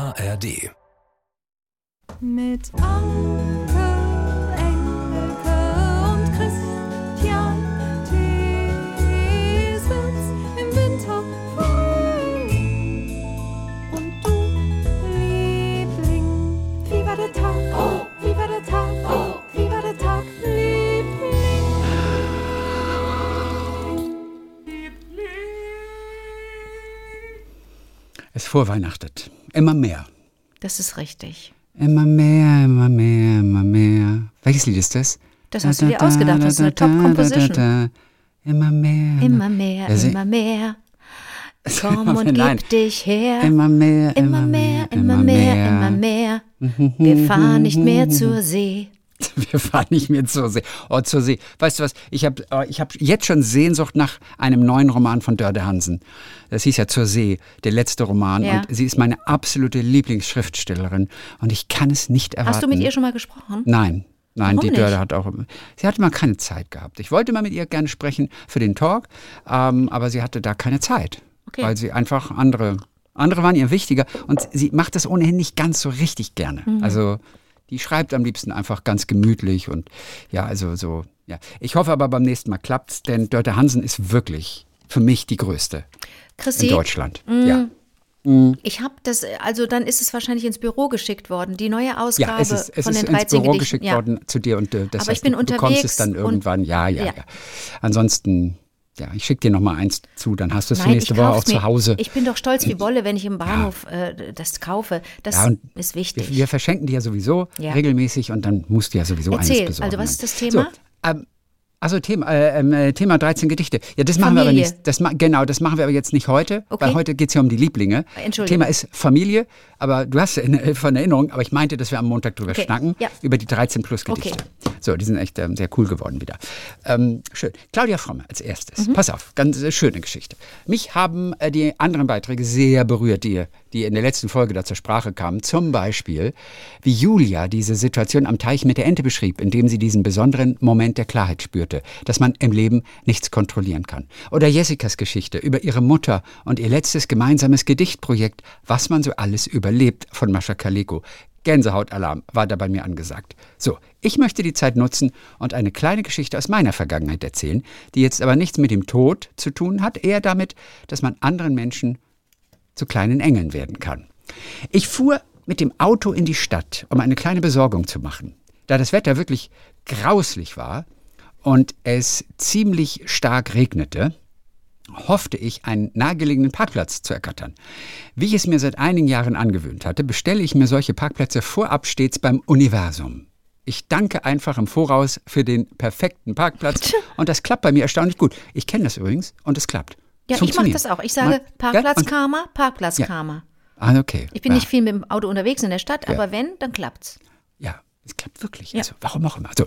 ARD. Mit Anke, Engelke und Christian Thiesens im Winter Frühling. Und du, Liebling, wie war der Tag? Oh, wie war der Tag? Oh, wie war der Tag, Liebling? Es vorweihnachtet. Immer mehr. Das ist richtig. Immer mehr, immer mehr, immer mehr. Welches Lied ist das? Das hast du dir ausgedacht. Das ist eine Top-Composition. Immer mehr. Immer mehr, immer mehr. Komm und gib dich her. Immer mehr, immer mehr, immer mehr, immer mehr. Wir fahren nicht mehr zur See. Wir fahren nicht mehr zur See. Oh, zur See. Weißt du was? Ich hab jetzt schon Sehnsucht nach einem neuen Roman von Dörte Hansen. Das hieß ja Zur See, der letzte Roman. Ja. Und sie ist meine absolute Lieblingsschriftstellerin. Und ich kann es nicht erwarten. Hast du mit ihr schon mal gesprochen? Nein. Nein, Warum die Dörte nicht? hat auch. Sie hatte mal keine Zeit gehabt. Ich wollte mal mit ihr gerne sprechen für den Talk, aber sie hatte da keine Zeit. Okay. Weil sie einfach andere waren ihr wichtiger. Und sie macht das ohnehin nicht ganz so richtig gerne. Also die schreibt am liebsten einfach ganz gemütlich und ja, also so, ja. Ich hoffe aber beim nächsten Mal klappt's, denn Dörte Hansen ist wirklich für mich die größte Chrissy, in Deutschland. Ja. ich habe das, also dann ist es wahrscheinlich ins Büro geschickt worden, die neue Ja, Ausgabe es ist von den ins 13 Büro Gedichten. geschickt Ja. worden zu dir und das Aber heißt, ich bin du bekommst es unterwegs dann und- irgendwann. Ja. Ja. Ansonsten, ja, ich schicke dir noch mal eins zu, dann hast du es für Nein, nächste ich Woche auch kauf's zu mir. Hause. Ich bin doch stolz wie Bolle, wenn ich im Bahnhof das kaufe. Das Ja, und ist wichtig. Wir verschenken die ja sowieso Ja. regelmäßig und dann musst du ja sowieso Erzähl, eines besorgen. also was ist das Thema? So, Thema 13 Gedichte. Ja, das machen wir aber Familie. nicht. Das machen wir aber jetzt nicht heute, Okay. weil heute geht es ja um die Lieblinge. Entschuldigung. Thema ist Familie, aber du hast von Erinnerung, aber ich meinte, dass wir am Montag drüber Okay, schnacken, ja. über die 13 plus Gedichte. Okay. So, die sind echt sehr cool geworden wieder. Schön. Claudia Fromme als erstes. Mhm. Pass auf, ganz schöne Geschichte. Mich haben die anderen Beiträge sehr berührt, die in der letzten Folge da zur Sprache kamen. Zum Beispiel, wie Julia diese Situation am Teich mit der Ente beschrieb, indem sie diesen besonderen Moment der Klarheit spürte, dass man im Leben nichts kontrollieren kann. Oder Jessicas Geschichte über ihre Mutter und ihr letztes gemeinsames Gedichtprojekt, Was man so alles überlebt, von Mascha Kaleko. Gänsehautalarm war da bei mir angesagt. So, ich möchte die Zeit nutzen und eine kleine Geschichte aus meiner Vergangenheit erzählen, die jetzt aber nichts mit dem Tod zu tun hat, eher damit, dass man anderen Menschen zu kleinen Engeln werden kann. Ich fuhr mit dem Auto in die Stadt, um eine kleine Besorgung zu machen. Da das Wetter wirklich grauslich war und es ziemlich stark regnete, hoffte ich, einen nahegelegenen Parkplatz zu ergattern. Wie ich es mir seit einigen Jahren angewöhnt hatte, bestelle ich mir solche Parkplätze vorab stets beim Universum. Ich danke einfach im Voraus für den perfekten Parkplatz und das klappt bei mir erstaunlich gut. Ich kenne das übrigens und es klappt. Ja, ich mache das auch. Ich sage Parkplatzkarma, Parkplatzkarma. Ah, okay. Ich bin nicht viel mit dem Auto unterwegs in der Stadt, aber wenn, dann klappt's. Ja, es klappt wirklich. Ja. Also, warum auch immer. So.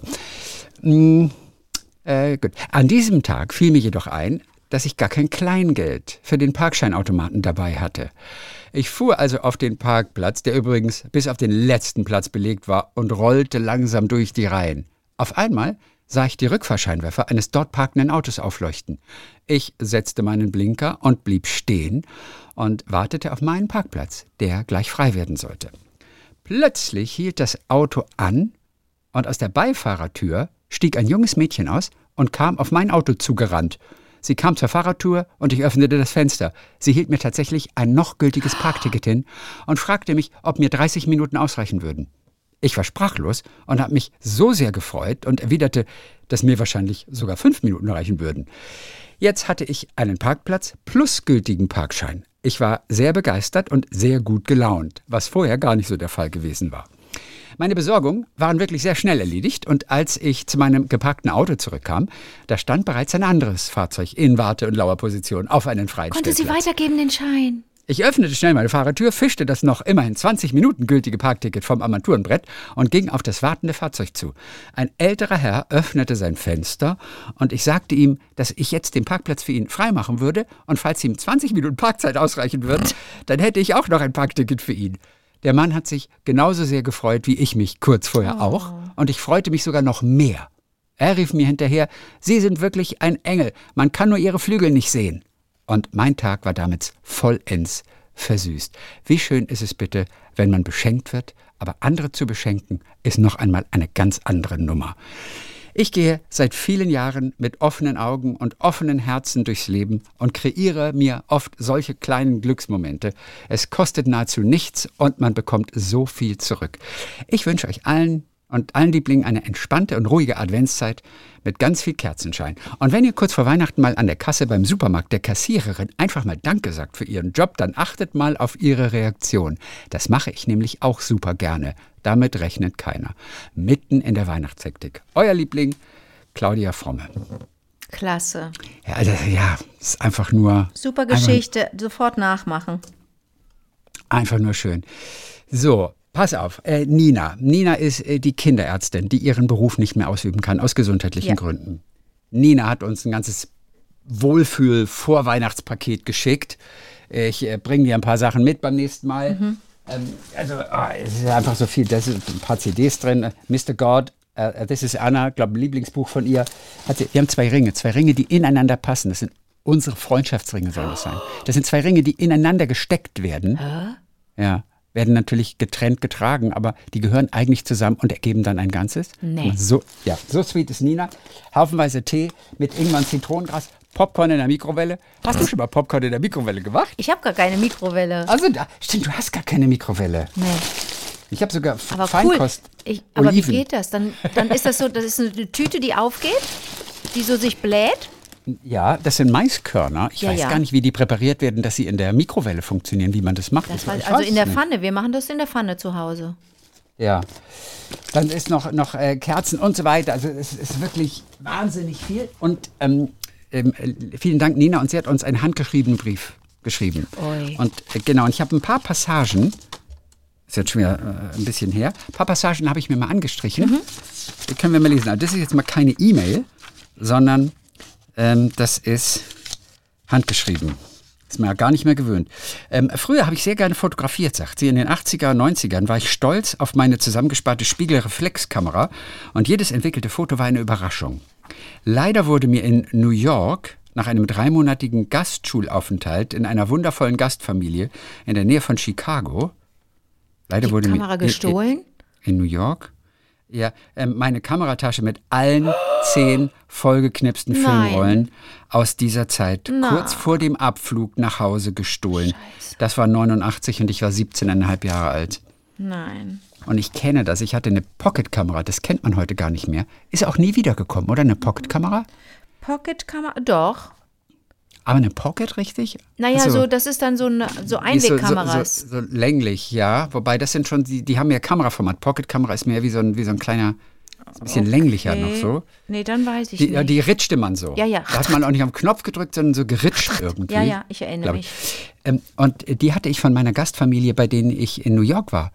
Gut. An diesem Tag fiel mir jedoch ein, dass ich gar kein Kleingeld für den Parkscheinautomaten dabei hatte. Ich fuhr also auf den Parkplatz, der übrigens bis auf den letzten Platz belegt war, und rollte langsam durch die Reihen. Auf einmal sah ich die Rückfahrscheinwerfer eines dort parkenden Autos aufleuchten. Ich setzte meinen Blinker und blieb stehen und wartete auf meinen Parkplatz, der gleich frei werden sollte. Plötzlich hielt das Auto an und aus der Beifahrertür stieg ein junges Mädchen aus und kam auf mein Auto zugerannt. Sie kam zur Fahrertür und ich öffnete das Fenster. Sie hielt mir tatsächlich ein noch gültiges Parkticket hin und fragte mich, ob mir 30 Minuten ausreichen würden. Ich war sprachlos und habe mich so sehr gefreut und erwiderte, dass mir wahrscheinlich sogar 5 Minuten reichen würden. Jetzt hatte ich einen Parkplatz plus gültigen Parkschein. Ich war sehr begeistert und sehr gut gelaunt, was vorher gar nicht so der Fall gewesen war. Meine Besorgungen waren wirklich sehr schnell erledigt und als ich zu meinem geparkten Auto zurückkam, da stand bereits ein anderes Fahrzeug in Warte- und Lauerposition auf einen freien Konnte sie Stellplatz. weitergeben, den Schein? Ich öffnete schnell meine Fahrertür, fischte das noch immerhin 20 Minuten gültige Parkticket vom Armaturenbrett und ging auf das wartende Fahrzeug zu. Ein älterer Herr öffnete sein Fenster und ich sagte ihm, dass ich jetzt den Parkplatz für ihn freimachen würde und falls ihm 20 Minuten Parkzeit ausreichen würden, dann hätte ich auch noch ein Parkticket für ihn. Der Mann hat sich genauso sehr gefreut wie ich mich kurz vorher auch und ich freute mich sogar noch mehr. Er rief mir hinterher, Sie sind wirklich ein Engel, man kann nur Ihre Flügel nicht sehen. Und mein Tag war damit vollends versüßt. Wie schön ist es bitte, wenn man beschenkt wird, aber andere zu beschenken, ist noch einmal eine ganz andere Nummer. Ich gehe seit vielen Jahren mit offenen Augen und offenen Herzen durchs Leben und kreiere mir oft solche kleinen Glücksmomente. Es kostet nahezu nichts und man bekommt so viel zurück. Ich wünsche euch allen und allen Lieblingen eine entspannte und ruhige Adventszeit mit ganz viel Kerzenschein. Und wenn ihr kurz vor Weihnachten mal an der Kasse beim Supermarkt der Kassiererin einfach mal Danke sagt für ihren Job, dann achtet mal auf ihre Reaktion. Das mache ich nämlich auch super gerne. Damit rechnet keiner. Mitten in der Weihnachtshektik. Euer Liebling, Claudia Fromme. Klasse. Ja, also, ja, ist einfach nur... Super Geschichte, sofort nachmachen. Einfach nur schön. So, pass auf, Nina. Nina ist die Kinderärztin, die ihren Beruf nicht mehr ausüben kann, aus gesundheitlichen Gründen. Nina hat uns ein ganzes Wohlfühl-Vorweihnachtspaket geschickt. Ich bringe dir ein paar Sachen mit beim nächsten Mal. Es ist einfach so viel. Da sind ein paar CDs drin. Mr. God, This is Anna, glaube Lieblingsbuch von ihr. Wir haben zwei Ringe, die ineinander passen. Das sind unsere Freundschaftsringe, soll das sein. Das sind zwei Ringe, die ineinander gesteckt werden. Ja, werden natürlich getrennt getragen, aber die gehören eigentlich zusammen und ergeben dann ein Ganzes. Nee. So sweet ist Nina. Haufenweise Tee mit Ingwer und Zitronengras. Popcorn in der Mikrowelle. Hast du schon mal Popcorn in der Mikrowelle gemacht? Ich habe gar keine Mikrowelle. Also, stimmt, du hast gar keine Mikrowelle. Nee. Ich habe sogar Aber Feinkost. cool. Aber wie Oliven. geht das? Dann ist das so, das ist eine Tüte, die aufgeht, die so sich bläht. Ja, das sind Maiskörner. Ich Ja, weiß ja. gar nicht, wie die präpariert werden, dass sie in der Mikrowelle funktionieren, wie man das macht. Das Ich war, weiß also es in der nicht. Pfanne. Wir machen das in der Pfanne zu Hause. Ja. Dann ist noch Kerzen und so weiter. Also es ist wirklich wahnsinnig viel. Und vielen Dank, Nina. Und sie hat uns einen handgeschriebenen Brief geschrieben. Ui. Und genau, und ich habe ein paar Passagen, ist jetzt schon wieder ein bisschen her, ein paar Passagen habe ich mir mal angestrichen. Die können wir mal lesen. Also das ist jetzt mal keine E-Mail, sondern das ist handgeschrieben. Ist mir ja gar nicht mehr gewöhnt. Früher habe ich sehr gerne fotografiert, sagt sie. In den 80er und 90ern war ich stolz auf meine zusammengesparte Spiegelreflexkamera und jedes entwickelte Foto war eine Überraschung. Leider wurde mir in New York nach einem 3-monatigen Gastschulaufenthalt in einer wundervollen Gastfamilie in der Nähe von Chicago, leider wurde mir Kamera gestohlen? in New York, ja, meine Kameratasche mit allen 10 vollgeknipsten Nein. Filmrollen aus dieser Zeit Na. kurz vor dem Abflug nach Hause gestohlen. Scheiße. Das war 89 und ich war 17,5 Jahre alt. Nein. Und ich kenne das. Ich hatte eine Pocketkamera, das kennt man heute gar nicht mehr. Ist auch nie wiedergekommen, oder? Eine Pocketkamera? Pocketkamera? Doch. Aber eine Pocket, richtig? Naja, Also, so, das ist dann so die ist Einwegkameras. So länglich, ja. Wobei das sind schon, die haben ja Kameraformat. Pocketkamera ist mehr wie so ein kleiner, ist ein bisschen länglicher noch so. Nee, dann weiß ich nicht. Die ritschte man so. Ja, ja. Da hat man auch nicht am Knopf gedrückt, sondern so geritscht irgendwie. Ja, ich erinnere glaub mich. Und die hatte ich von meiner Gastfamilie, bei denen ich in New York war.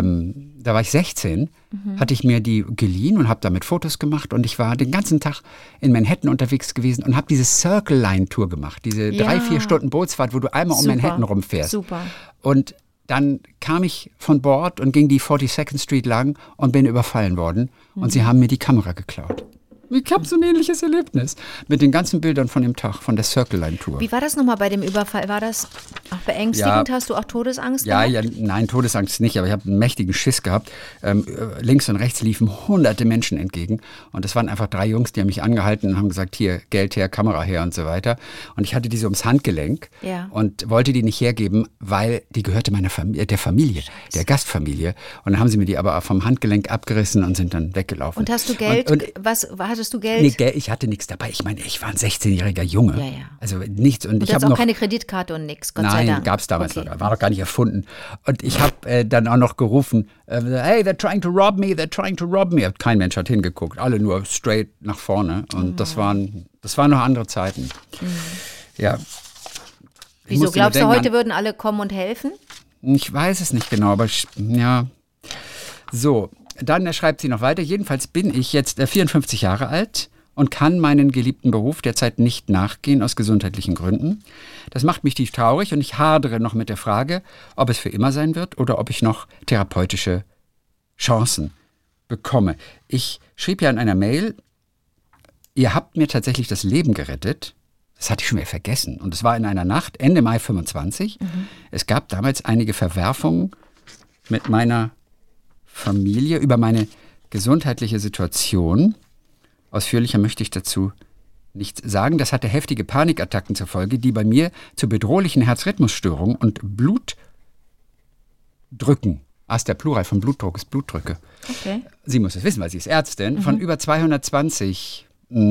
Da war ich 16, hatte ich mir die geliehen und habe damit Fotos gemacht. Und ich war den ganzen Tag in Manhattan unterwegs gewesen und habe diese Circle Line Tour gemacht. Diese Ja. 3-4 Stunden Bootsfahrt, wo du einmal um Super. Manhattan rumfährst. Super. Und dann kam ich von Bord und ging die 42nd Street lang und bin überfallen worden. Und sie haben mir die Kamera geklaut. Ich habe so ein ähnliches Erlebnis mit den ganzen Bildern von dem Tag, von der Circle Line Tour. Wie war das nochmal bei dem Überfall? War das auch beängstigend? Hast du auch Todesangst gehabt? Nein, Todesangst nicht, aber ich habe einen mächtigen Schiss gehabt. Links und rechts liefen hunderte Menschen entgegen und es waren einfach 3 Jungs, die haben mich angehalten und haben gesagt, hier, Geld her, Kamera her und so weiter. Und ich hatte diese ums Handgelenk und wollte die nicht hergeben, weil die gehörte meiner Familie, der Gastfamilie. Und dann haben sie mir die aber vom Handgelenk abgerissen und sind dann weggelaufen. Und hast du Geld? Hattest du Geld? Nee, ich hatte nichts dabei. Ich meine, ich war ein 16-jähriger Junge. Ja. Also nichts. Und Und ich du hast habe auch noch keine Kreditkarte und nichts, Gott sei Dank. Nein, gab es damals Okay. noch. War noch gar nicht erfunden. Und ich habe dann auch noch gerufen, hey, they're trying to rob me, they're trying to rob me. Kein Mensch hat hingeguckt, alle nur straight nach vorne. Und das waren noch andere Zeiten. Ja. Ich Wieso musste nur glaubst du, denken heute würden alle kommen und helfen? ich weiß es nicht genau, aber ja. So, dann schreibt sie noch weiter. Jedenfalls bin ich jetzt 54 Jahre alt und kann meinen geliebten Beruf derzeit nicht nachgehen aus gesundheitlichen Gründen. Das macht mich tief traurig und ich hadere noch mit der Frage, ob es für immer sein wird oder ob ich noch therapeutische Chancen bekomme. Ich schrieb ja in einer Mail, ihr habt mir tatsächlich das Leben gerettet. Das hatte ich schon wieder vergessen. Und es war in einer Nacht, Ende Mai 25. Es gab damals einige Verwerfungen mit meiner Familie über meine gesundheitliche Situation. Ausführlicher möchte ich dazu nichts sagen. Das hatte heftige Panikattacken zur Folge, die bei mir zu bedrohlichen Herzrhythmusstörungen und Blutdrücken, der Plural von Blutdruck ist Blutdrücke. Okay. Sie muss es wissen, weil sie ist Ärztin, von über 220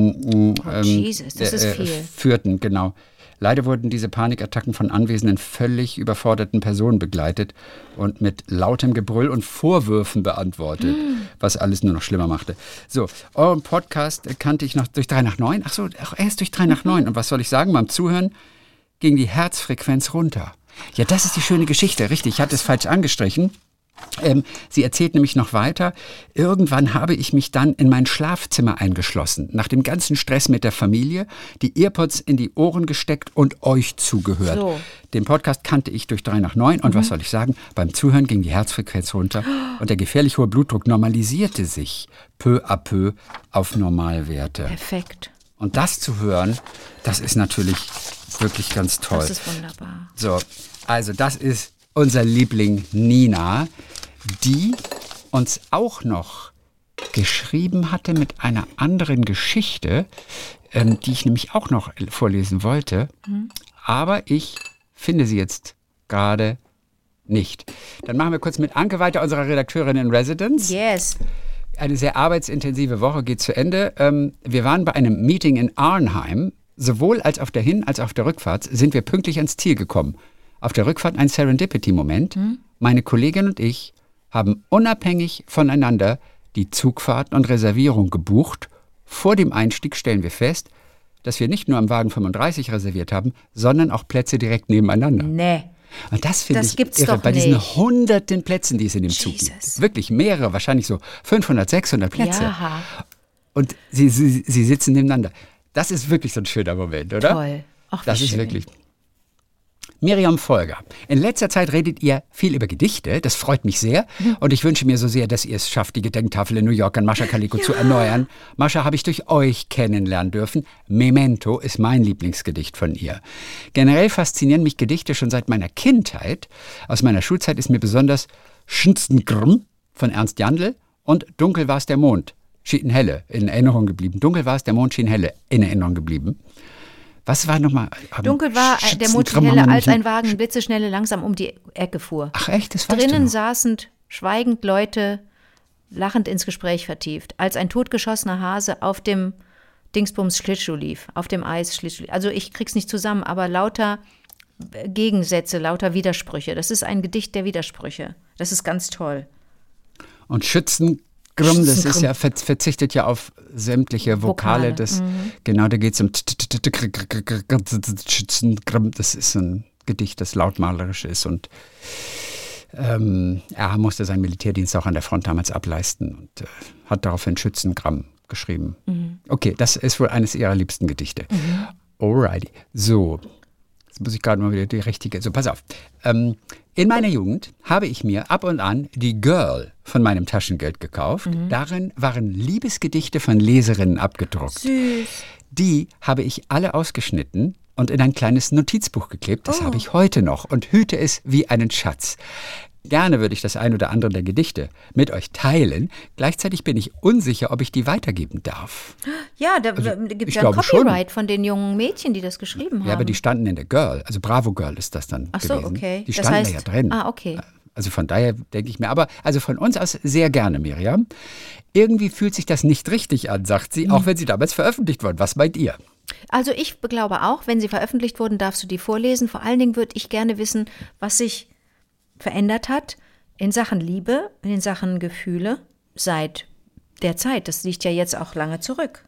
Jesus, das ist viel. führten, genau. Leider wurden diese Panikattacken von anwesenden, völlig überforderten Personen begleitet und mit lautem Gebrüll und Vorwürfen beantwortet, was alles nur noch schlimmer machte. So, euren Podcast kannte ich noch durch 3 nach 9. Ach so, erst durch 3 nach 9. Und was soll ich sagen? Beim Zuhören ging die Herzfrequenz runter. Ja, das ist die schöne Geschichte, richtig. Ich hatte es falsch angestrichen. Sie erzählt nämlich noch weiter, irgendwann habe ich mich dann in mein Schlafzimmer eingeschlossen, nach dem ganzen Stress mit der Familie, die Earpods in die Ohren gesteckt und euch zugehört. So. Den Podcast kannte ich durch 3 nach 9 und was soll ich sagen, beim Zuhören ging die Herzfrequenz runter und der gefährlich hohe Blutdruck normalisierte sich peu à peu auf Normalwerte. Perfekt. Und das zu hören, das ist natürlich wirklich ganz toll. Das ist wunderbar. So, also das ist unser Liebling Nina, die uns auch noch geschrieben hatte mit einer anderen Geschichte, die ich nämlich auch noch vorlesen wollte. Aber ich finde sie jetzt gerade nicht. Dann machen wir kurz mit Anke weiter, unserer Redakteurin in Residence. Yes. Eine sehr arbeitsintensive Woche geht zu Ende. Wir waren bei einem Meeting in Arnheim. Sowohl als auf der Hin- als auch auf der Rückfahrt sind wir pünktlich ans Ziel gekommen. Auf der Rückfahrt ein Serendipity-Moment. Meine Kollegin und ich haben unabhängig voneinander die Zugfahrten und Reservierung gebucht. Vor dem Einstieg stellen wir fest, dass wir nicht nur am Wagen 35 reserviert haben, sondern auch Plätze direkt nebeneinander. Nee. Und das finde ich gibt's irre, doch bei diesen nicht. hunderten Plätzen, die es in dem Zug Jesus. gibt. Wirklich mehrere, wahrscheinlich so 500, 600 Plätze. Ja. Und sie sitzen nebeneinander. Das ist wirklich so ein schöner Moment, oder? Toll. Ach, wie Das ist schön. wirklich. Miriam Folger. In letzter Zeit redet ihr viel über Gedichte. Das freut mich sehr. Und ich wünsche mir so sehr, dass ihr es schafft, die Gedenktafel in New York an Mascha Kaleko zu erneuern. Mascha habe ich durch euch kennenlernen dürfen. Memento ist mein Lieblingsgedicht von ihr. Generell faszinieren mich Gedichte schon seit meiner Kindheit. Aus meiner Schulzeit ist mir besonders Schützengrm von Ernst Jandl und Dunkel war's der Mond, schien helle in Erinnerung geblieben. Dunkel war's der Mond, schien helle in Erinnerung geblieben. Was war nochmal? Dunkel war der Mond schien heller, als ein Wagen blitzeschnelle langsam um die Ecke fuhr. Ach echt, das weißt du Drinnen noch. saßend, schweigend Leute, lachend ins Gespräch vertieft, als ein totgeschossener Hase auf dem Dingsbums Schlittschuh lief, auf dem Eis Schlittschuh lief. Also ich krieg's nicht zusammen, aber lauter Gegensätze, lauter Widersprüche. Das ist ein Gedicht der Widersprüche. Das ist ganz toll. Und Schützengrm, das ist ja verzichtet ja auf sämtliche Vokale. Das, genau, da geht es um Schützengrm. Das ist ein Gedicht, das lautmalerisch ist. Und er musste seinen Militärdienst auch an der Front damals ableisten und hat daraufhin Schützengramm geschrieben. Okay, das ist wohl eines ihrer liebsten Gedichte. Alrighty. So. Jetzt muss ich gerade mal wieder die richtige. So, pass auf. In meiner Jugend habe ich mir ab und an die Girl von meinem Taschengeld gekauft. Darin waren Liebesgedichte von Leserinnen abgedruckt. Süß. Die habe ich alle ausgeschnitten und in ein kleines Notizbuch geklebt. Das habe ich heute noch und hüte es wie einen Schatz. Gerne würde ich das ein oder andere der Gedichte mit euch teilen. Gleichzeitig bin ich unsicher, ob ich die weitergeben darf. Ja, da gibt ich es ja ein glaube schon. Copyright von den jungen Mädchen, die das geschrieben haben. Ja, aber die standen in der Girl. Also Bravo Girl ist das dann Ach so, gewesen. okay. Die Das standen heißt- da ja drin. Ah, okay. Also von daher denke ich mir, aber also von uns aus sehr gerne, Miriam. Irgendwie fühlt sich das nicht richtig an, sagt sie, auch wenn sie damals veröffentlicht wurden. Was meint ihr? Also ich glaube auch, wenn sie veröffentlicht wurden, darfst du die vorlesen. Vor allen Dingen würde ich gerne wissen, was sich verändert hat in Sachen Liebe, in Sachen Gefühle seit der Zeit. Das liegt ja jetzt auch lange zurück.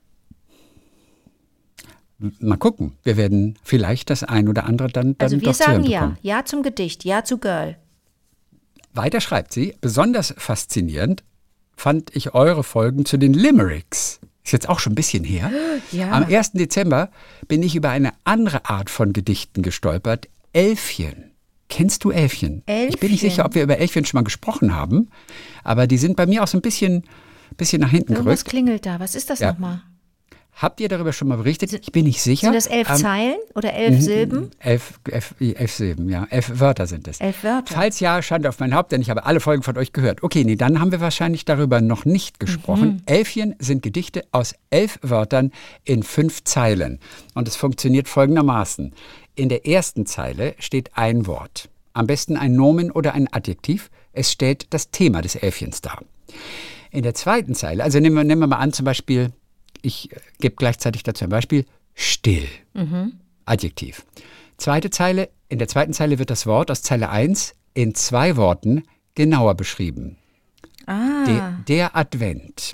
Mal gucken. Wir werden vielleicht das ein oder andere dann Also wir doch zu hören sagen ja. bekommen. Ja zum Gedicht, ja zu Girl. Weiter schreibt sie, besonders faszinierend fand ich eure Folgen zu den Limericks. Ist jetzt auch schon ein bisschen her. Ja. Am 1. Dezember bin ich über eine andere Art von Gedichten gestolpert. Elfchen. Kennst du Elfchen? Ich bin nicht Elfchen. sicher, ob wir über Elfchen schon mal gesprochen haben, aber die sind bei mir auch so ein bisschen nach hinten Irgendwas gerückt. klingelt da. Was ist das Ja. nochmal? Habt ihr darüber schon mal berichtet? Ich bin nicht sicher. Sind das 11 Zeilen oder 11 Silben? 11 Silben, ja. 11 Wörter sind es. 11 Wörter. Falls ja, Schande auf mein Haupt, denn ich habe alle Folgen von euch gehört. Okay, nee, dann haben wir wahrscheinlich darüber noch nicht gesprochen. Elfchen sind Gedichte aus 11 Wörtern in 5 Zeilen. Und es funktioniert folgendermaßen. In der ersten Zeile steht ein Wort. Am besten ein Nomen oder ein Adjektiv. Es stellt das Thema des Elfchens dar. In der zweiten Zeile, also nehmen wir mal an, zum Beispiel, ich gebe gleichzeitig dazu ein Beispiel, still, Adjektiv. Zweite Zeile, in der zweiten Zeile wird das Wort aus Zeile 1 in 2 Worten genauer beschrieben. Der Advent.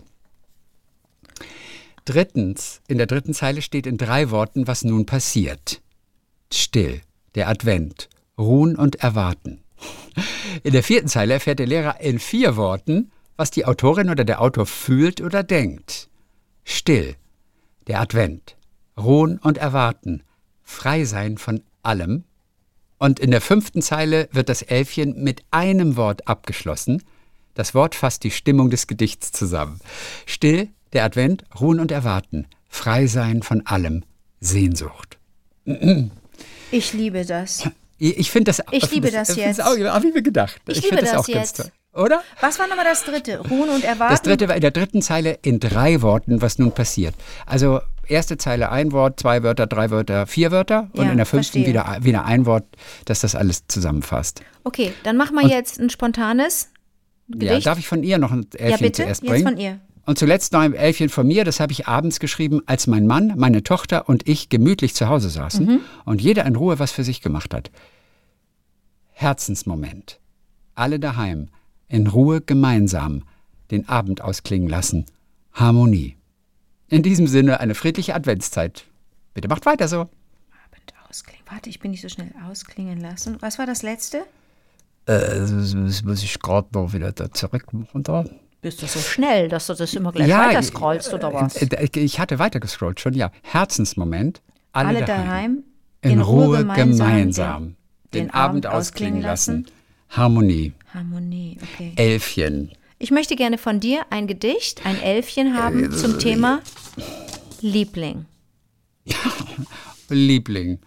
Drittens, in der dritten Zeile steht in 3 Worten, was nun passiert. Still, der Advent, ruhen und erwarten. In der vierten Zeile erfährt der Lehrer in 4 Worten, was die Autorin oder der Autor fühlt oder denkt. Still, der Advent, ruhen und erwarten, frei sein von allem. Und in der 5. Zeile wird das Elfchen mit einem Wort abgeschlossen. Das Wort fasst die Stimmung des Gedichts zusammen. Still, der Advent, ruhen und erwarten, frei sein von allem, Sehnsucht. Ich liebe das. Ich finde das. Ich liebe das jetzt. Auch, wie wir gedacht. Ich liebe find das auch jetzt. Ganz toll. Oder? Was war nochmal das dritte? Ruhen und erwarten? Das dritte war in der dritten Zeile in 3 Worten, was nun passiert. Also erste Zeile ein Wort, 2 Wörter, 3 Wörter, 4 Wörter und Ja, in der 5. verstehe. wieder ein Wort, das das alles zusammenfasst. Okay, dann machen wir jetzt ein spontanes Gedicht. Ja, darf ich von ihr noch ein Elfchen Ja, bitte, zuerst jetzt bringen? von ihr. Und zuletzt noch ein Elfchen von mir, das habe ich abends geschrieben, als mein Mann, meine Tochter und ich gemütlich zu Hause saßen und jeder in Ruhe was für sich gemacht hat. Herzensmoment. Alle daheim, in Ruhe gemeinsam, den Abend ausklingen lassen. Harmonie. In diesem Sinne eine friedliche Adventszeit. Bitte macht weiter so. Abend ausklingen. Warte, ich bin nicht so schnell ausklingen lassen. Was war das letzte? Das muss ich gerade noch wieder da zurück machen da. Bist du so schnell, dass du das immer gleich weiter scrollst oder was? Ich hatte weiter gescrollt schon, ja. Herzensmoment. Alle daheim, in Ruhe gemeinsam. Den Abend ausklingen lassen. Harmonie. Harmonie, okay. Elfchen. Ich möchte gerne von dir ein Gedicht, ein Elfchen haben zum Thema Liebling. Liebling.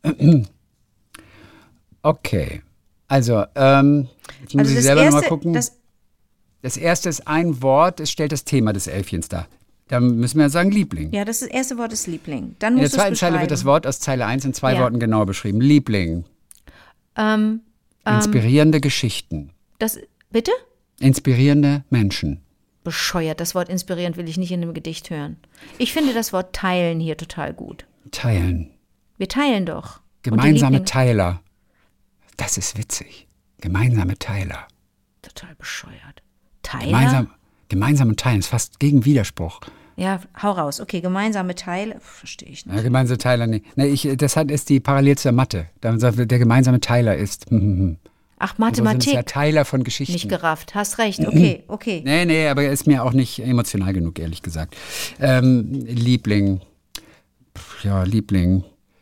Okay. Also, jetzt muss ich selber nochmal gucken. Das erste ist ein Wort, es stellt das Thema des Elfchens dar. Da müssen wir ja sagen Liebling. Ja, das erste Wort ist Liebling. Dann In der musst du es zweiten Zeile wird beschreiben. das Wort aus Zeile 1 in 2 Ja. Worten genauer beschrieben. Liebling. Inspirierende Geschichten. Bitte? Inspirierende Menschen. Bescheuert, das Wort inspirierend will ich nicht in einem Gedicht hören. Ich finde das Wort teilen hier total gut. Teilen. Wir teilen doch. Und die Gemeinsame Lieblinge- Teiler. Das ist witzig. Gemeinsame Teiler. Total bescheuert. Teiler? Gemeinsame Teilen ist fast gegen Widerspruch. Ja, hau raus. Okay, gemeinsame Teile. Verstehe ich nicht. Ja, gemeinsame Teiler, nee. Das ist die parallel zur Mathe. Da sagt, der gemeinsame Teiler ist. Ach, Und so sind es Mathematik. ja Teiler von Geschichten. Nicht gerafft. Hast recht. Okay, okay. Nee, aber er ist mir auch nicht emotional genug, ehrlich gesagt. Liebling. Ja, Liebling.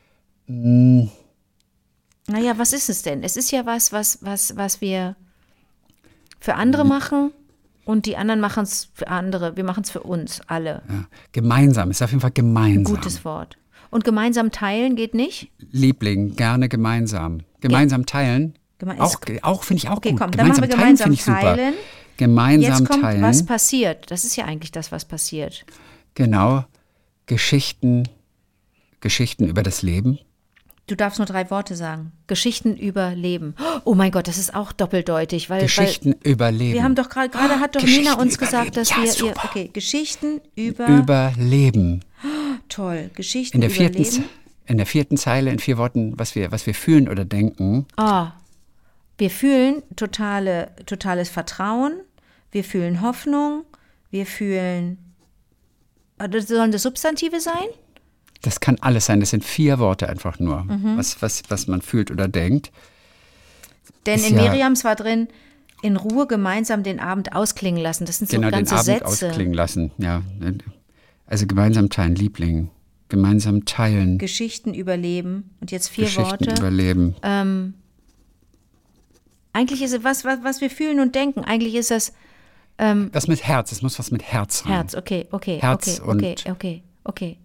Naja, was ist es denn? Es ist ja was wir für andere machen und die anderen machen es für andere. Wir machen es für uns, alle. Ja. Gemeinsam, ist auf jeden Fall gemeinsam. Gutes Wort. Und gemeinsam teilen geht nicht? Liebling, gerne gemeinsam. Gemeinsam teilen. Auch finde ich auch Okay, gut. komm, dann machen wir gemeinsam finde ich super. teilen. Gemeinsam Jetzt kommt, teilen. was passiert. Das ist ja eigentlich das, was passiert. Genau. Geschichten über das Leben. Du darfst nur 3 Worte sagen. Geschichten über Leben. Oh mein Gott, das ist auch doppeldeutig. Weil Über Leben. wir haben doch gerade hat doch Geschichten Nina uns über gesagt, Leben. dass Ja, wir super. okay, Geschichten über Leben. toll, Geschichten In der, über vierten, Leben. in der 4. Zeile, in 4 Worten, was wir fühlen oder denken. Wir fühlen totales Vertrauen, wir fühlen Hoffnung, wir fühlen sollen das Substantive sein? Das kann alles sein. Das sind 4 Worte einfach nur, Mhm. was man fühlt oder denkt. Denn Ist in ja- Miriams war drin, in Ruhe gemeinsam den Abend ausklingen lassen. Das sind so Genau, den ganze Abend Sätze. ausklingen lassen. Ja. Also gemeinsam teilen, Liebling. Gemeinsam teilen. Geschichten überleben. Und jetzt 4 Geschichten Worte. überleben. Eigentlich ist es was wir fühlen und denken. Eigentlich ist das Was mit Herz. Es muss was mit Herz rein. Herz. Okay. Herz und Okay.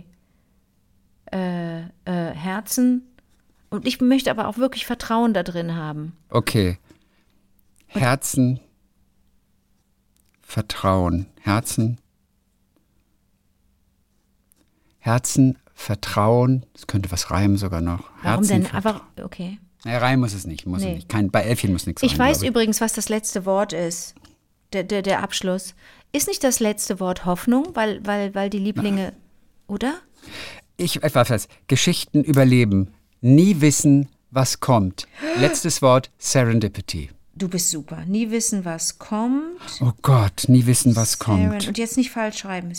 Herzen. Und ich möchte aber auch wirklich Vertrauen da drin haben. Okay. Herzen, Vertrauen. Herzen, Vertrauen. Das könnte was reimen sogar noch. Warum Herzen, denn? Einfach, okay. Naja, reimen muss es nicht. Muss es Nee. nicht. Bei Elfchen muss nichts Ich rein, weiß glaub übrigens, was das letzte Wort ist. Der Abschluss. Ist nicht das letzte Wort Hoffnung, weil die Lieblinge, oder? Ich etwas. Geschichten überleben. Nie wissen, was kommt. Letztes Wort, Serendipity. Du bist super. Nie wissen, was kommt. Oh Gott, nie wissen, was kommt. Und jetzt nicht falsch schreiben.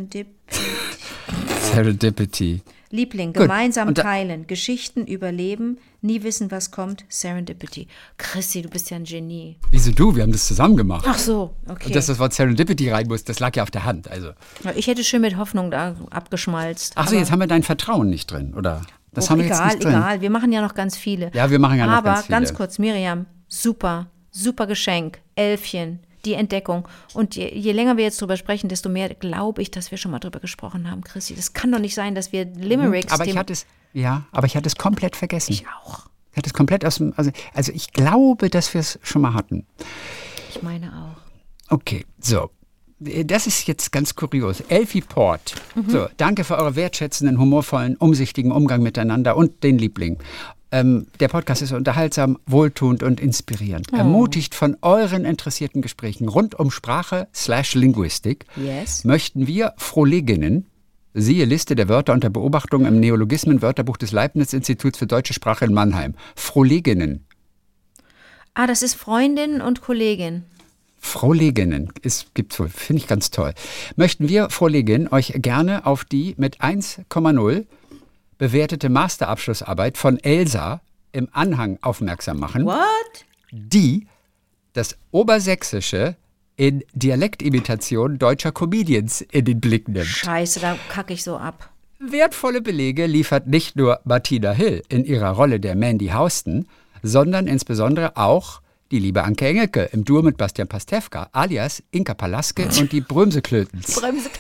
Serendipity. Liebling, Gut. gemeinsam Und da- teilen, Geschichten überleben, nie wissen, was kommt. Serendipity. Chrissy, du bist ja ein Genie. Wieso du? Wir haben das zusammen gemacht. Ach so, okay. Und dass das Wort Serendipity rein muss, das lag ja auf der Hand. Also. Ich hätte schön mit Hoffnung da abgeschmalzt. Ach so, aber- jetzt haben wir dein Vertrauen nicht drin, oder? Das Oh, haben wir jetzt egal, nicht drin. egal. Wir machen ja noch ganz viele. Ja, wir machen ja noch Aber ganz viele. ganz kurz, Miriam, super Geschenk. Elfchen, die Entdeckung. Und je länger wir jetzt drüber sprechen, desto mehr glaube ich, dass wir schon mal drüber gesprochen haben, Chrissy. Das kann doch nicht sein, dass wir Limericks... Aber ich hatte es komplett vergessen. Ich auch. Ich hatte es komplett aus dem, also ich glaube, dass wir es schon mal hatten. Ich meine auch. Okay, so. Das ist jetzt ganz kurios. Elfie Port. So, danke für eure wertschätzenden, humorvollen, umsichtigen Umgang miteinander und den Liebling. Der Podcast ist unterhaltsam, wohltuend und inspirierend. Ermutigt von euren interessierten Gesprächen rund um Sprache /Linguistik Yes. möchten wir Frohleginnen, siehe Liste der Wörter unter Beobachtung im Neologismen-Wörterbuch des Leibniz-Instituts für deutsche Sprache in Mannheim. Frohleginnen. Ah, das ist Freundin und Kollegin. Frohleginnen, gibt's wohl, finde ich ganz toll. Möchten wir Frohleginnen euch gerne auf die mit 1,0 bewertete Masterabschlussarbeit von Elsa im Anhang aufmerksam machen, What? die das Obersächsische in Dialektimitation deutscher Comedians in den Blick nimmt. Scheiße, da kacke ich so ab. Wertvolle Belege liefert nicht nur Martina Hill in ihrer Rolle der Mandy Houston, sondern insbesondere auch die liebe Anke Engelke im Duo mit Bastian Pastewka, alias Inka Palaske und die Brömseklötens.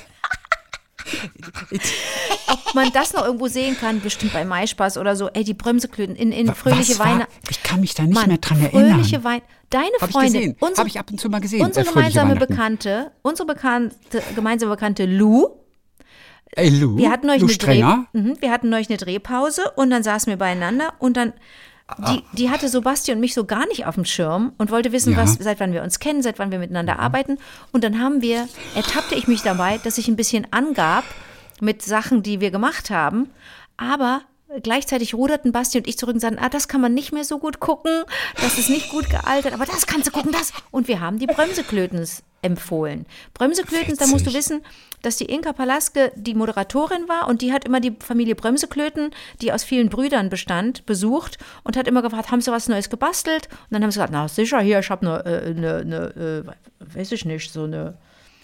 Ob man das noch irgendwo sehen kann, bestimmt bei MySpaß oder so. Ey, die Bremseklöten in fröhliche Weihnachten. Ich kann mich da nicht Mann, mehr dran erinnern. Fröhliche Weihnachten. Deine Hab ich Freundin, gesehen. Habe ich ab und zu mal gesehen. unsere fröhliche gemeinsame Bekannte Lou. Ey, Lou, Wir hatten neulich Lou eine Strenger. wir hatten neulich eine Drehpause und dann saßen wir beieinander und dann die hatte so Basti und mich so gar nicht auf dem Schirm und wollte wissen, Ja. seit wann wir uns kennen, seit wann wir miteinander arbeiten. Und dann ertappte ich mich dabei, dass ich ein bisschen angab mit Sachen, die wir gemacht haben. Aber gleichzeitig ruderten Basti und ich zurück und sagten, das kann man nicht mehr so gut gucken, das ist nicht gut gealtert, aber das kannst du gucken, das. Und wir haben die Bremseklötens empfohlen. Bremseklötens, da musst du wissen, dass die Inka Palaske die Moderatorin war und die hat immer die Familie Bremseklöten, die aus vielen Brüdern bestand, besucht und hat immer gefragt, haben sie was Neues gebastelt? Und dann haben sie gesagt, na sicher, hier, ich habe weiß ich nicht, so eine,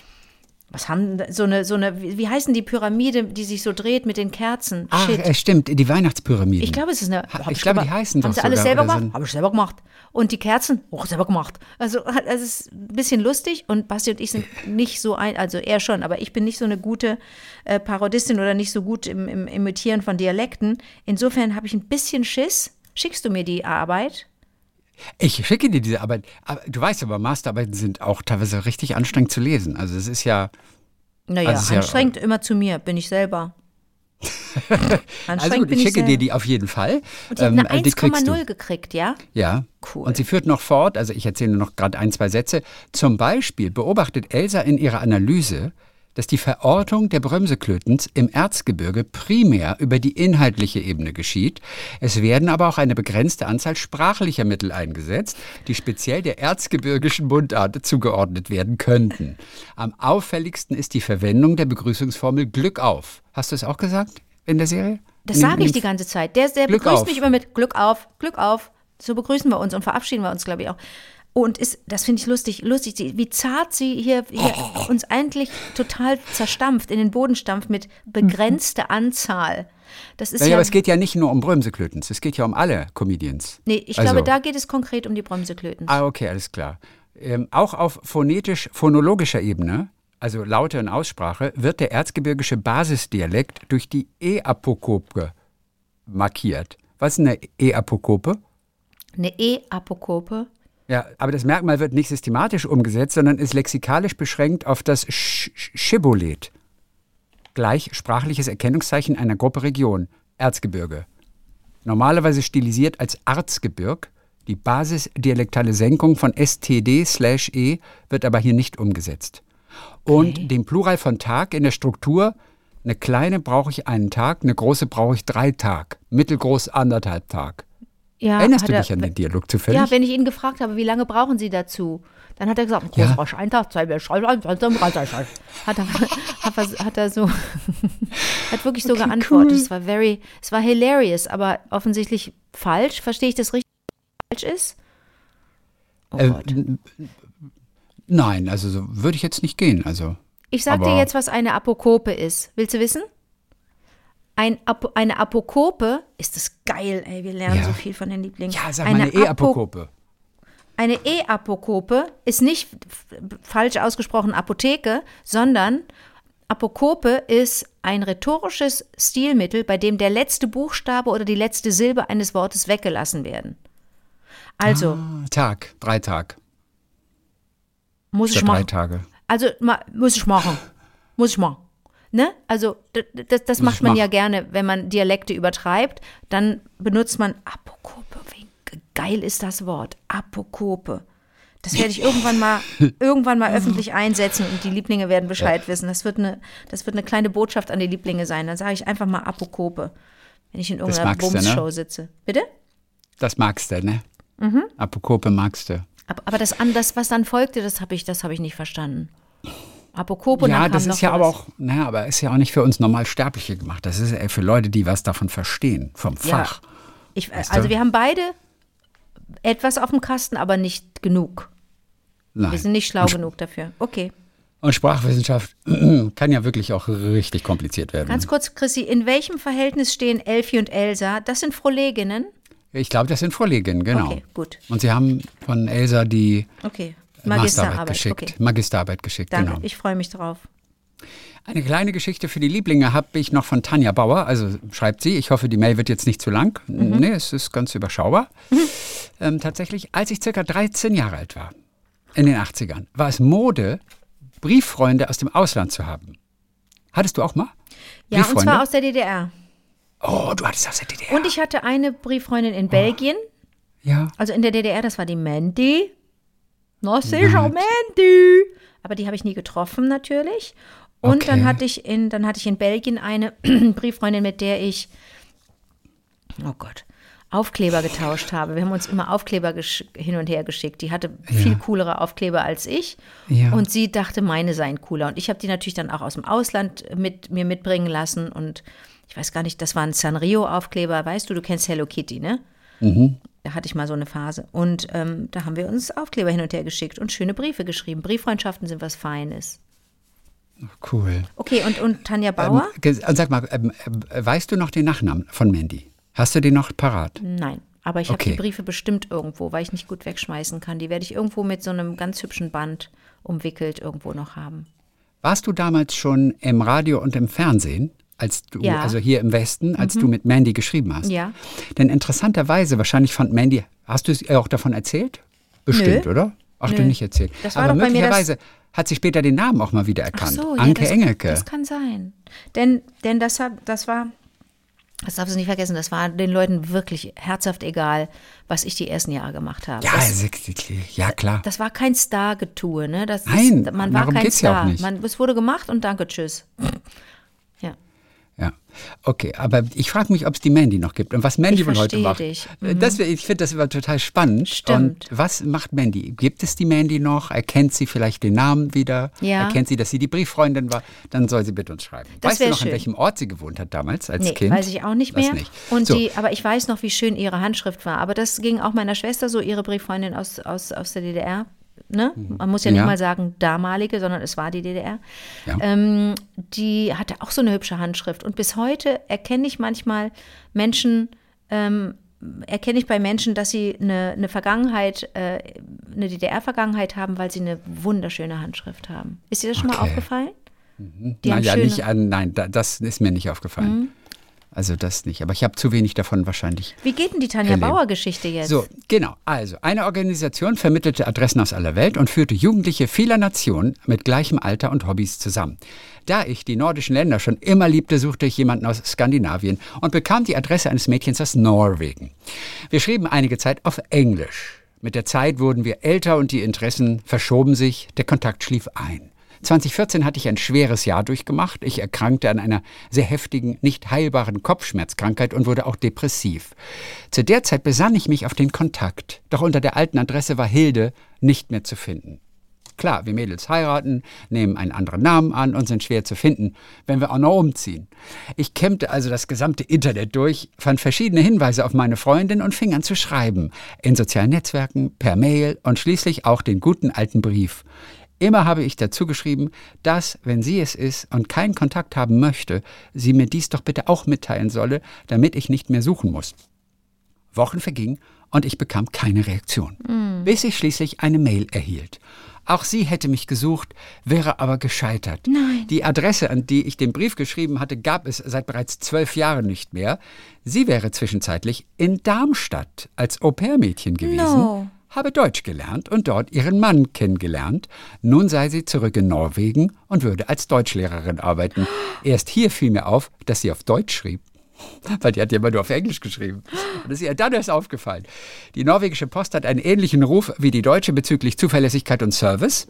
wie heißen die Pyramide, die sich so dreht mit den Kerzen? Shit. Stimmt, die Weihnachtspyramiden. Ich glaube, es ist eine. Ich glaube, die heißen Haben doch sie alles sogar, selber oder so gemacht? ein- Habe ich selber gemacht. Und die Kerzen? Auch selber gemacht. Also es ist ein bisschen lustig und Basti und ich sind nicht so also er schon, aber ich bin nicht so eine gute Parodistin oder nicht so gut im Imitieren von Dialekten. Insofern habe ich ein bisschen Schiss. Schickst du mir die Arbeit? Ich schicke dir diese Arbeit. Aber du weißt aber, Masterarbeiten sind auch teilweise richtig anstrengend zu lesen. Also es ist ja... Naja, Also es ist ja- anstrengend immer zu mir, bin ich selber. Also gut, ich schicke dir die auf jeden Fall. Und die hat eine die kriegst du. 1,0 gekriegt, ja? Ja. Cool. Und sie führt noch fort, also ich erzähle noch gerade 1, 2 Sätze. Zum Beispiel beobachtet Elsa in ihrer Analyse, dass die Verortung der Bremseklötens im Erzgebirge primär über die inhaltliche Ebene geschieht. Es werden aber auch eine begrenzte Anzahl sprachlicher Mittel eingesetzt, die speziell der erzgebirgischen Mundart zugeordnet werden könnten. Am auffälligsten ist die Verwendung der Begrüßungsformel Glück auf. Hast du es auch gesagt in der Serie? Das sage ich die ganze Zeit. Der Glück begrüßt auf. mich immer mit Glück auf, Glück auf. So begrüßen wir uns und verabschieden wir uns, glaube ich, auch. Und das finde ich lustig, wie zart sie hier uns eigentlich total zerstampft, in den Boden stampft mit begrenzter Anzahl. Das ist Ja, aber es geht ja nicht nur um Bremseklötens, es geht ja um alle Comedians. nee, ich Also- glaube, da geht es konkret um die Bremseklöten. Ah, okay, alles klar. Auch auf phonologischer Ebene also Laute und Aussprache, wird der erzgebirgische Basisdialekt durch die E-Apokope markiert. Was ist eine E-Apokope? Eine E-Apokope. Ja, aber das Merkmal wird nicht systematisch umgesetzt, sondern ist lexikalisch beschränkt auf das Schibboleth. Gleich sprachliches Erkennungszeichen einer Gruppe Region, Erzgebirge. Normalerweise stilisiert als Arzgebirg. Die basisdialektale Senkung von STD/E wird aber hier nicht umgesetzt. Und den Plural von Tag in der Struktur, eine kleine brauche ich einen Tag, eine große brauche ich 3 Tag, mittelgroß 1,5 Tag. Ja, Erinnerst du dich an den Dialog zufällig? Ja, wenn ich ihn gefragt habe, wie lange brauchen Sie dazu? Dann hat er gesagt, Ja. ein Tag, 2 hat er so, hat wirklich so geantwortet. Cool. Es war hilarious, aber offensichtlich falsch. Verstehe ich das richtig? Falsch ist? Oh Gott. Nein, also so würde ich jetzt nicht gehen. Also, Ich sag dir jetzt, was eine Apokope ist. Willst du wissen? Eine Apokope, ist das geil, ey, wir lernen Ja. so viel von den Lieblingen. Ja, sag mal eine E-Apokope. Eine E-Apokope ist nicht falsch ausgesprochen Apotheke, sondern Apokope ist ein rhetorisches Stilmittel, bei dem der letzte Buchstabe oder die letzte Silbe eines Wortes weggelassen werden. Also, Tag, 3 Tage. muss ich Statt 3 machen. Tage. Also, muss ich machen. Muss ich machen. Ne? Also, das macht man ja gerne, wenn man Dialekte übertreibt. Dann benutzt man Apokope. Wie geil ist das Wort? Apokope. Das werde ich irgendwann mal öffentlich einsetzen und die Lieblinge werden Bescheid wissen. Das wird eine kleine Botschaft an die Lieblinge sein. Dann sage ich einfach mal Apokope, wenn ich in irgendeiner magst du, ne? Bumsshow sitze. Bitte? Das magst du, ne? Apokope magst du. Aber das, was dann folgte, das habe ich nicht verstanden. Apokope und Ja, dann kam das noch ist ja was. aber auch, naja, aber ist ja auch nicht für uns Normalsterbliche gemacht. Das ist für Leute, die was davon verstehen, vom Fach. Weißt Also du? wir haben beide etwas auf dem Kasten, aber nicht genug. Nein. Wir sind nicht schlau genug dafür. Okay. Und Sprachwissenschaft kann ja wirklich auch richtig kompliziert werden. Ganz kurz, Chrissy, in welchem Verhältnis stehen Elfi und Elsa? Das sind Froleginnen? Ich glaube, das sind Vorleginnen, genau. Okay, gut. Und sie haben von Elsa die Okay. Masterarbeit Magisterarbeit. geschickt. Okay. Magisterarbeit geschickt, Danke, genau. ich freue mich drauf. Eine kleine Geschichte für die Lieblinge habe ich noch von Tanja Bauer, also schreibt sie, ich hoffe, die Mail wird jetzt nicht zu lang. Nee, es ist ganz überschaubar. Tatsächlich, als ich circa 13 Jahre alt war, in den 80ern, war es Mode, Brieffreunde aus dem Ausland zu haben. Hattest du auch mal? Ja, und Brieffreunde? zwar aus der DDR. Oh, du hattest aus der DDR. Und ich hatte eine Brieffreundin in Belgien, Ja, also in der DDR, das war die Mandy. Na sicher, Mandy. Aber die habe ich nie getroffen, natürlich. Und Okay. dann hatte ich in Belgien eine Brieffreundin, mit der ich, oh Gott, Aufkleber getauscht habe. Wir haben uns immer Aufkleber hin und her geschickt. Die hatte viel coolere Aufkleber als ich. Ja. Und sie dachte, meine seien cooler. Und ich habe die natürlich dann auch aus dem Ausland mir mitbringen lassen. Und ich weiß gar nicht, das war ein Sanrio-Aufkleber. Weißt du, du kennst Hello Kitty, ne? Da hatte ich mal so eine Phase. Und da haben wir uns Aufkleber hin und her geschickt und schöne Briefe geschrieben. Brieffreundschaften sind was Feines. cool. Okay, und Tanja Bauer? Sag mal, weißt du noch den Nachnamen von Mandy? Hast du den noch parat? Nein, aber ich habe Okay. die Briefe bestimmt irgendwo, weil ich nicht gut wegschmeißen kann. Die werde ich irgendwo mit so einem ganz hübschen Band umwickelt irgendwo noch haben. Warst du damals schon im Radio und im Fernsehen, als du, Ja. also hier im Westen, als du mit Mandy geschrieben hast? Ja. Denn interessanterweise, wahrscheinlich fand Mandy, hast du es ihr auch davon erzählt? Bestimmt, Nö. oder? Ach, du Nö. nicht erzählt. Das war Aber doch bei mir möglicherweise hat sie später den Namen auch mal wieder Ach erkannt. so, Anke ja, Engelke. Das kann sein. Denn das war, das darfst du nicht vergessen, das war den Leuten wirklich herzhaft egal, was ich die ersten Jahre gemacht habe. Ja, Das, ja, klar. das war kein Star-Getue, ne? Nein, man war darum kein geht's ja Star. auch nicht. Es wurde gemacht und danke, tschüss. Ja. Ja, okay, aber ich frage mich, ob es die Mandy noch gibt und was Mandy Ich wohl heute verstehe macht. dich. Ich finde das immer total spannend. Stimmt. Und was macht Mandy? Gibt es die Mandy noch? Erkennt sie vielleicht den Namen wieder? Ja. Erkennt sie, dass sie die Brieffreundin war? Dann soll sie bitte uns schreiben. Das Weißt du wär noch, schön. an welchem Ort sie gewohnt hat damals als Nee, Kind? weiß ich auch nicht Weiß mehr. nicht. Und So. aber ich weiß noch, wie schön ihre Handschrift war. Aber das ging auch meiner Schwester so, ihre Brieffreundin aus der DDR. Ne? Man muss ja nicht Ja. mal sagen damalige, sondern es war die DDR. Ja. Die hatte auch so eine hübsche Handschrift. Und bis heute erkenne ich manchmal bei Menschen, dass sie eine Vergangenheit eine DDR-Vergangenheit haben, weil sie eine wunderschöne Handschrift haben. Ist dir das schon mal Okay. aufgefallen? Die haben Nein, das ist mir nicht aufgefallen. Also das nicht. Aber ich habe zu wenig davon wahrscheinlich. Wie geht denn die Tanja erlebt. Bauer-Geschichte jetzt? So, genau. Also, eine Organisation vermittelte Adressen aus aller Welt und führte Jugendliche vieler Nationen mit gleichem Alter und Hobbys zusammen. Da ich die nordischen Länder schon immer liebte, suchte ich jemanden aus Skandinavien und bekam die Adresse eines Mädchens aus Norwegen. Wir schrieben einige Zeit auf Englisch. Mit der Zeit wurden wir älter und die Interessen verschoben sich, der Kontakt schlief ein. 2014 hatte ich ein schweres Jahr durchgemacht. Ich erkrankte an einer sehr heftigen, nicht heilbaren Kopfschmerzkrankheit und wurde auch depressiv. Zu der Zeit besann ich mich auf den Kontakt. Doch unter der alten Adresse war Hilde nicht mehr zu finden. Klar, wir Mädels heiraten, nehmen einen anderen Namen an und sind schwer zu finden, wenn wir auch noch umziehen. Ich kämmte also das gesamte Internet durch, fand verschiedene Hinweise auf meine Freundin und fing an zu schreiben. In sozialen Netzwerken, per Mail und schließlich auch den guten alten Brief. Immer habe ich dazu geschrieben, dass, wenn sie es ist und keinen Kontakt haben möchte, sie mir dies doch bitte auch mitteilen solle, damit ich nicht mehr suchen muss. Wochen vergingen und ich bekam keine Reaktion, bis ich schließlich eine Mail erhielt. Auch sie hätte mich gesucht, wäre aber gescheitert. Nein. Die Adresse, an die ich den Brief geschrieben hatte, gab es seit bereits 12 Jahren nicht mehr. Sie wäre zwischenzeitlich in Darmstadt als Au-pair-Mädchen gewesen. No. Habe Deutsch gelernt und dort ihren Mann kennengelernt. Nun sei sie zurück in Norwegen und würde als Deutschlehrerin arbeiten. Erst hier fiel mir auf, dass sie auf Deutsch schrieb. Weil die hat ja immer nur auf Englisch geschrieben. Und das ist ihr dann erst aufgefallen. Die norwegische Post hat einen ähnlichen Ruf wie die deutsche bezüglich Zuverlässigkeit und Service.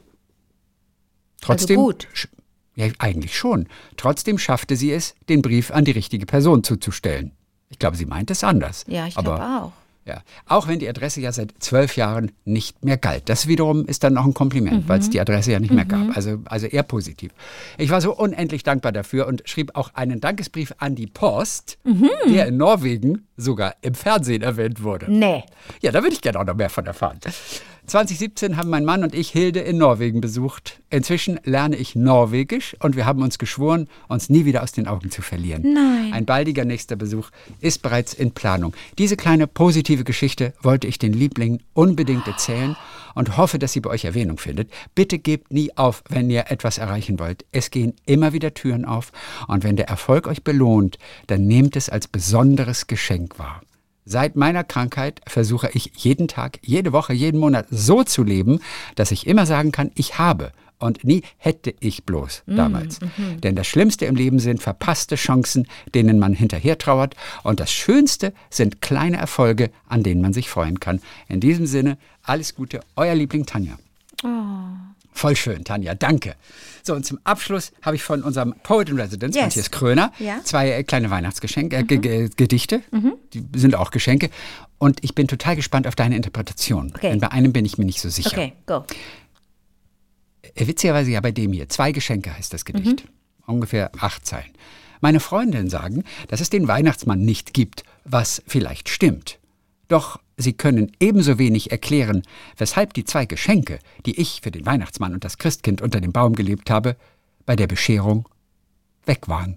Trotzdem, Also gut. Ja, eigentlich schon. Trotzdem schaffte sie es, den Brief an die richtige Person zuzustellen. Ich glaube, sie meint es anders. Ja, ich Aber glaube auch. ja, auch wenn die Adresse ja seit 12 Jahren nicht mehr galt. Das wiederum ist dann noch ein Kompliment, weil es die Adresse ja nicht mehr gab. Also eher positiv. Ich war so unendlich dankbar dafür und schrieb auch einen Dankesbrief an die Post, der in Norwegen sogar im Fernsehen erwähnt wurde. Nee. Ja, da würde ich gerne auch noch mehr von erfahren. 2017 haben mein Mann und ich Hilde in Norwegen besucht. Inzwischen lerne ich Norwegisch und wir haben uns geschworen, uns nie wieder aus den Augen zu verlieren. Nein. Ein baldiger nächster Besuch ist bereits in Planung. Diese kleine positive Geschichte wollte ich den Lieblingen unbedingt erzählen und hoffe, dass sie bei euch Erwähnung findet. Bitte gebt nie auf, wenn ihr etwas erreichen wollt. Es gehen immer wieder Türen auf und wenn der Erfolg euch belohnt, dann nehmt es als besonderes Geschenk wahr. Seit meiner Krankheit versuche ich jeden Tag, jede Woche, jeden Monat so zu leben, dass ich immer sagen kann, ich habe und nie hätte ich bloß damals. Denn das Schlimmste im Leben sind verpasste Chancen, denen man hinterher trauert und das Schönste sind kleine Erfolge, an denen man sich freuen kann. In diesem Sinne, alles Gute, euer Liebling Tanja. Voll schön, Tanja, danke. So, und zum Abschluss habe ich von unserem Poet in Residence, Yes. Matthias Kröner, Ja. 2 kleine Weihnachtsgeschenke, Gedichte, die sind auch Geschenke. Und ich bin total gespannt auf deine Interpretation. Okay. Denn bei einem bin ich mir nicht so sicher. Okay, go. Witzigerweise ja bei dem hier. 2 Geschenke heißt das Gedicht. Ungefähr 8 Zeilen. Meine Freundinnen sagen, dass es den Weihnachtsmann nicht gibt, was vielleicht stimmt. Doch sie können ebenso wenig erklären, weshalb die 2 Geschenke, die ich für den Weihnachtsmann und das Christkind unter dem Baum gelebt habe, bei der Bescherung weg waren.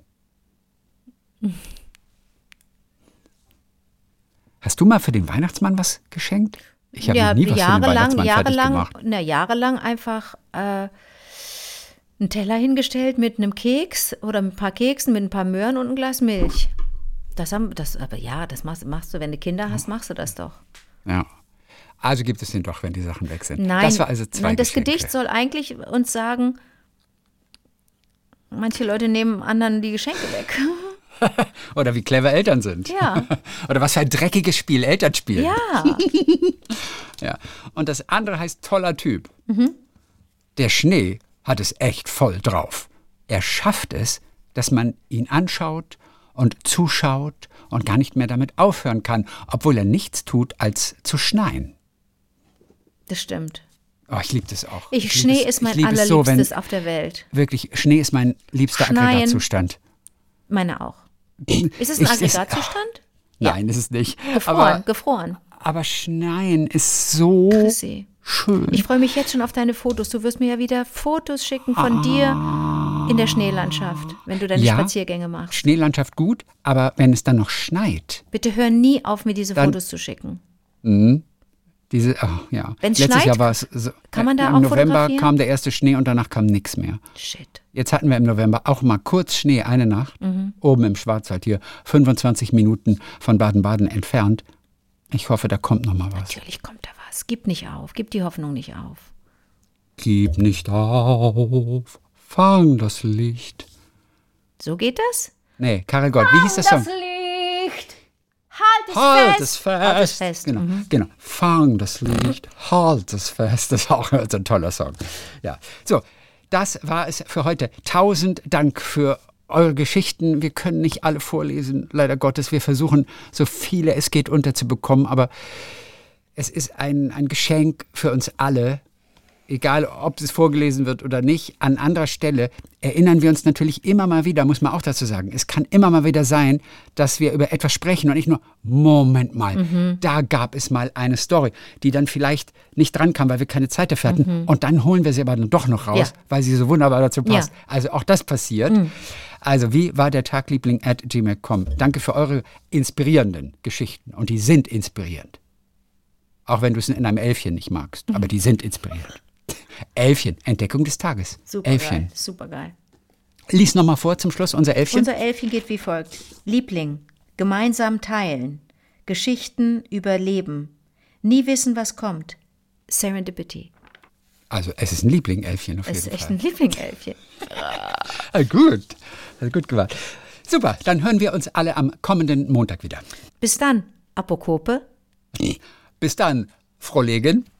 Hast du mal für den Weihnachtsmann was geschenkt? Ich habe noch nie was für den Weihnachtsmann fertig gemacht. Jahrelang einfach einen Teller hingestellt mit einem Keks oder mit ein paar Keksen, mit ein paar Möhren und ein Glas Milch. Das machst du, wenn du Kinder hast, machst du das doch. Ja. Also gibt es den doch, wenn die Sachen weg sind. Nein, das war also 2 nein, das Geschenke. Gedicht soll eigentlich uns sagen, manche Leute nehmen anderen die Geschenke weg. Oder wie clever Eltern sind. Ja. Oder was für ein dreckiges Spiel Eltern spielen. Ja. Ja. Und das andere heißt toller Typ. Der Schnee hat es echt voll drauf. Er schafft es, dass man ihn anschaut und zuschaut und gar nicht mehr damit aufhören kann, obwohl er nichts tut, als zu schneien. Das stimmt. Oh, ich liebe das auch. Schnee lieb es- ist mein ich lieb es so, allerliebstes wenn, auf der Welt. wirklich, Schnee ist mein liebster Schneien. Aggregatzustand. Meine auch. Ist es ein Aggregatzustand? Nein, ist es nicht. Gefroren. Aber Schneien ist so Chrissy. schön. Ich freue mich jetzt schon auf deine Fotos. Du wirst mir ja wieder Fotos schicken von dir in der Schneelandschaft, wenn du deine Ja. Spaziergänge machst. Schneelandschaft gut, aber wenn es dann noch schneit, Bitte hör nie auf, mir diese Dann- Fotos zu schicken. Ja. Wenn's Letztes schneit, Jahr war es so, kann man da im auch November fotografieren? kam der erste Schnee und danach kam nichts mehr. Shit. Jetzt hatten wir im November auch mal kurz Schnee, eine Nacht, oben im Schwarzwald hier, 25 Minuten von Baden-Baden entfernt. Ich hoffe, da kommt noch mal was. Natürlich kommt da was. Gib nicht auf. Gib die Hoffnung nicht auf. Gib nicht auf, fang das Licht. So geht das? Nee, Karel Gott, wie hieß der Song? Licht. Halt es Halt fest. es fest. Halt es fest. Genau. Fang das Licht, halt es fest. Das ist auch so ein toller Song. Ja. So, das war es für heute. 1000 Dank für eure Geschichten. Wir können nicht alle vorlesen, leider Gottes. Wir versuchen, so viele es geht unterzubekommen, aber es ist ein Geschenk für uns alle. Egal, ob es vorgelesen wird oder nicht, an anderer Stelle erinnern wir uns natürlich immer mal wieder, muss man auch dazu sagen, es kann immer mal wieder sein, dass wir über etwas sprechen und nicht nur, Moment mal, da gab es mal eine Story, die dann vielleicht nicht dran kam, weil wir keine Zeit dafür hatten und dann holen wir sie aber dann doch noch raus, Ja. weil sie so wunderbar dazu passt. Ja. Also auch das passiert. Also wie war der Tagliebling@gmail.com? Danke für eure inspirierenden Geschichten und die sind inspirierend. Auch wenn du es in einem Elfchen nicht magst, aber die sind inspirierend. Elfchen, Entdeckung des Tages. Elfchen. Super geil. Lies nochmal vor zum Schluss unser Elfchen. Unser Elfchen geht wie folgt. Liebling, gemeinsam teilen, Geschichten überleben, nie wissen, was kommt. Serendipity. Also es ist ein Liebling-Elfchen auf Das jeden ist echt Fall. ein Lieblingselfchen. Gut, also gut gemacht. Super, dann hören wir uns alle am kommenden Montag wieder. Bis dann, Apokope. Bis dann, Frohlegen.